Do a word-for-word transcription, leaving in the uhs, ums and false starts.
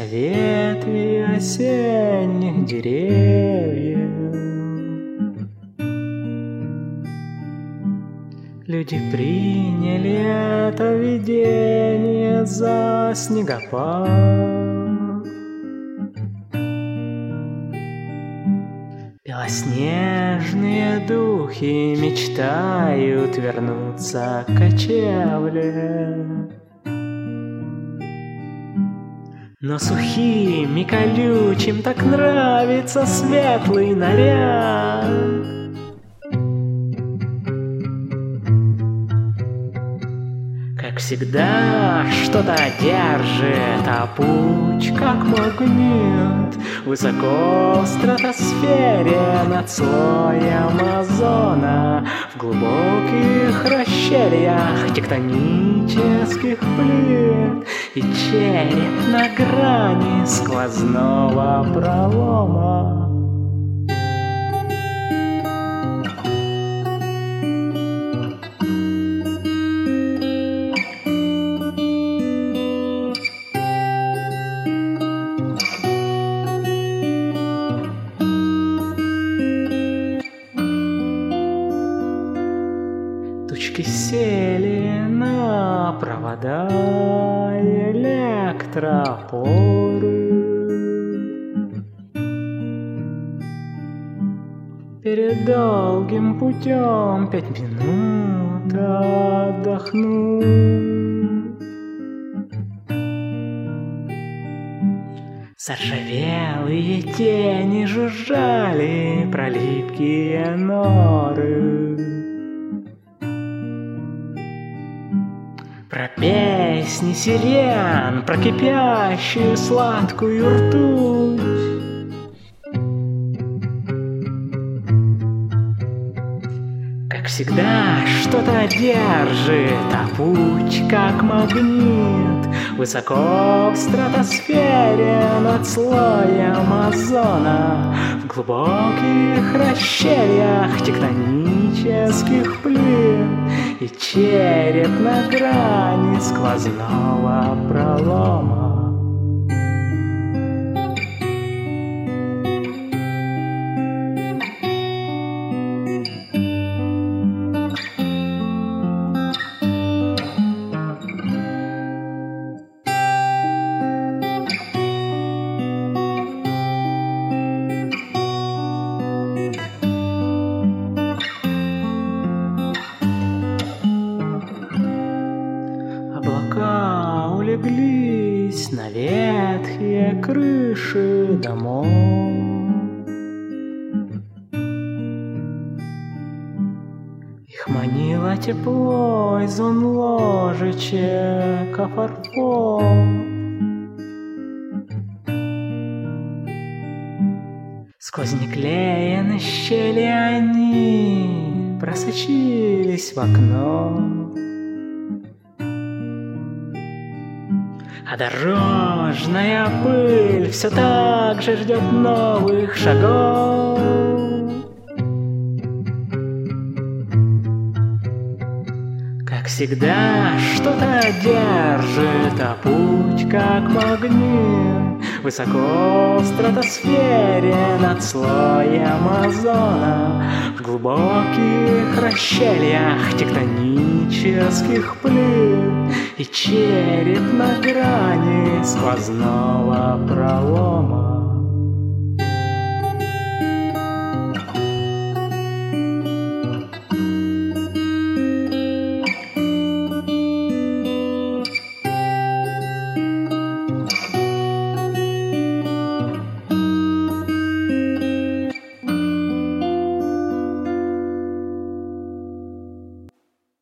ветви осенних деревьев. Люди приняли это видение за снегопад. Белоснежные духи мечтают вернуться к кочевле. Но сухим и колючим так нравится светлый наряд. Как всегда, что-то держит, а путь, как магнит, высоко в стратосфере над слоем озона, в глубоких расщельях тектонических плит, и череп на грани сквозного пролома. Тучки сели на провода и электропоры. Перед долгим путем пять минут отдохну. Заржавелые тени жужжали про липкие норы. Про песни сирен, про кипящую сладкую ртуть. Как всегда, что-то держит, а путь, как магнит, высоко в стратосфере над слоем озона, в глубоких расщельях тектонических плит, и череп на грани сквозного пролома. Облака улеглись на ветхие крыши домов. Их манило тепло из он ложечек фарфор. Сквозь неклеенные щели они просочились в окно. А дорожная пыль все так же ждет новых шагов. Как всегда, что-то держит, а путь, как магнит, высоко в стратосфере над слоем озона, в глубоких расщельях тектонических плит, и череп на грани сквозного пролома.